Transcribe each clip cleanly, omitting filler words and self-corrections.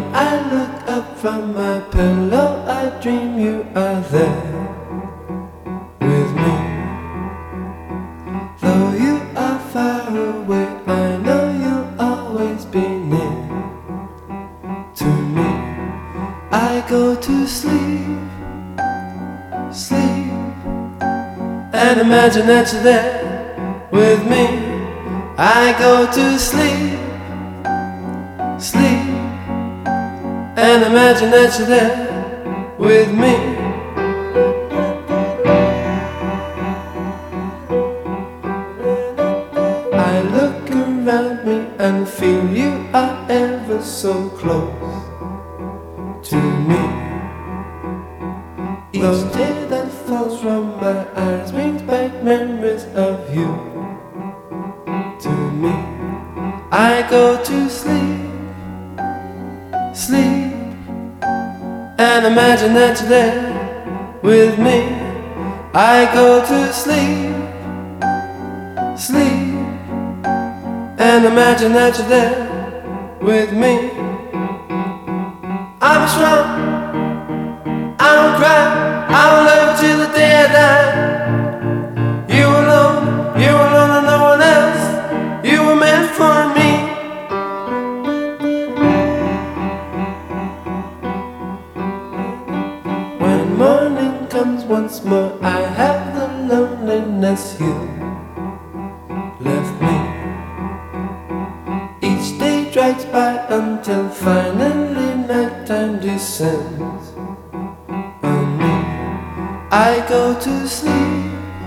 I look up from my pillow, I dream you are there with me. Though you are far away, I know you'll always be near to me. I go to sleep, sleep, and imagine that you're there with me. I go to sleep, sleep, and imagine that you're there with me. I look around me and feel you are ever so close to me. Each tear that falls from my eyes brings back memories of you to me. I go to sleep, sleep, and imagine that you're there with me. I go to sleep, sleep, and imagine that you're there with me. I'm strong, I don't cry, I will love you till the day I die. You alone and no one else, you were meant for me. When morning comes once more, I have the loneliness you left me. Each day drags by until finally nighttime descends on me. I go to sleep,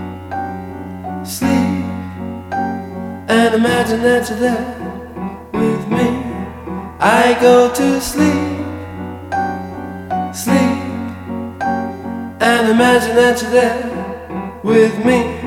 sleep, and imagine that you're there with me. I go to sleep, sleep, and imagine that you're there with me.